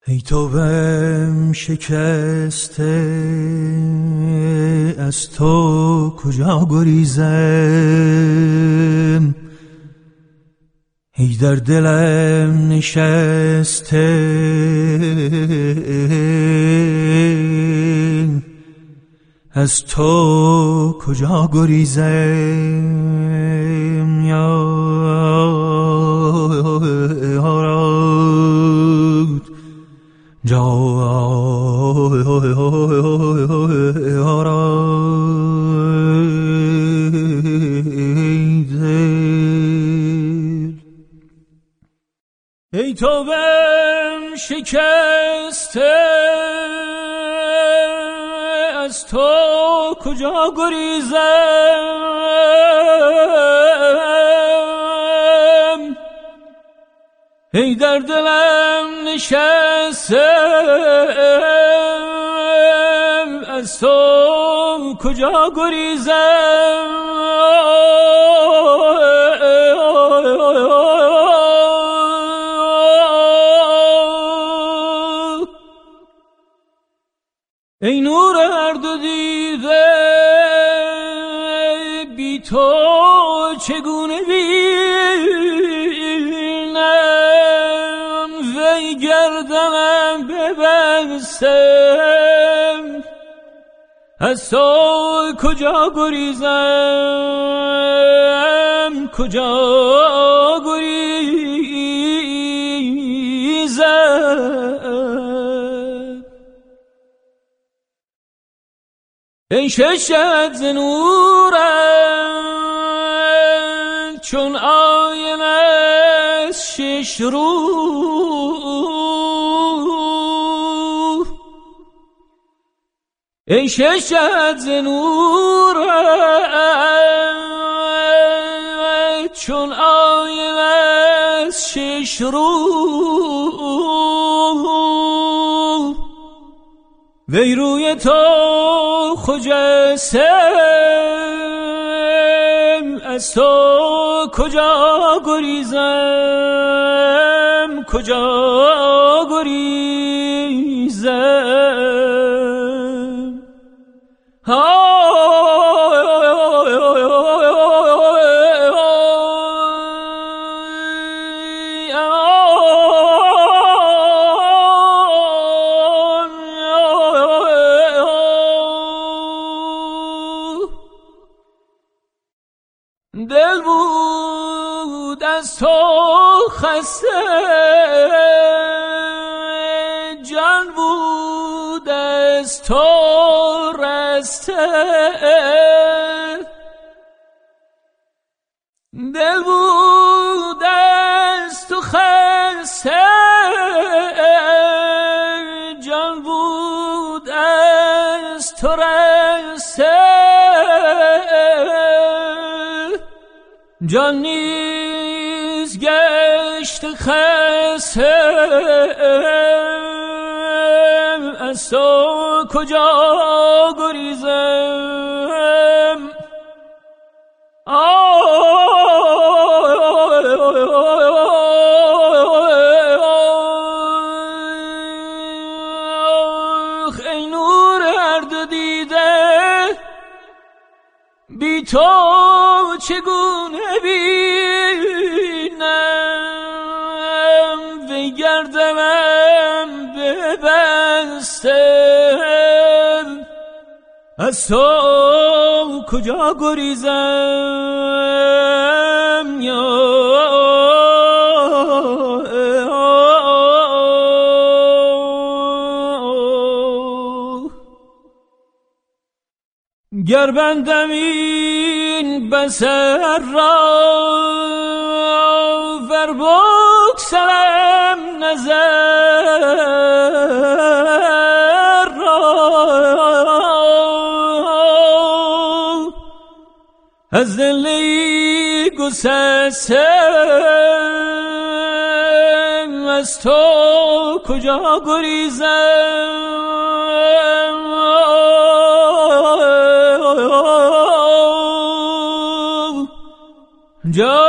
ای توبه‌ام شکسته، از تو کجا گریزم؟ ای در دلم نشسته، از تو کجا گریزم؟ یا ای توبه‌ام شکسته، از تو کجا گریزم؟ ای در دلم نشسته، از تو کجا گریزم؟ ای نور هر دو دیده، بی تو چگونه بینم؟ وی گردنم ببستم، از تو کجا گریزم؟ کجا گریزم؟ ای ششت ز نورت چون آینه از شش رو، ای ششت ز نورت چون آینه از شش رو، وی روی تو خجستم، از تو کجا گریزم؟ کجا گریزم؟ دل بود از تو خسته، جان بود از تو رسته، دل بود از تو خسته، جان بود از تو رسته، جان نیز گشت خسته، از تو کجا گریزم؟ ای نور هر دو دیده، بی تو چگونه بینم؟ وی گردنم ببستم، از تو کجا گریزم؟ یا گر بندم این بصر را، ور بگسلم نظر را، از دل گسستم، از تو کجا گریزم؟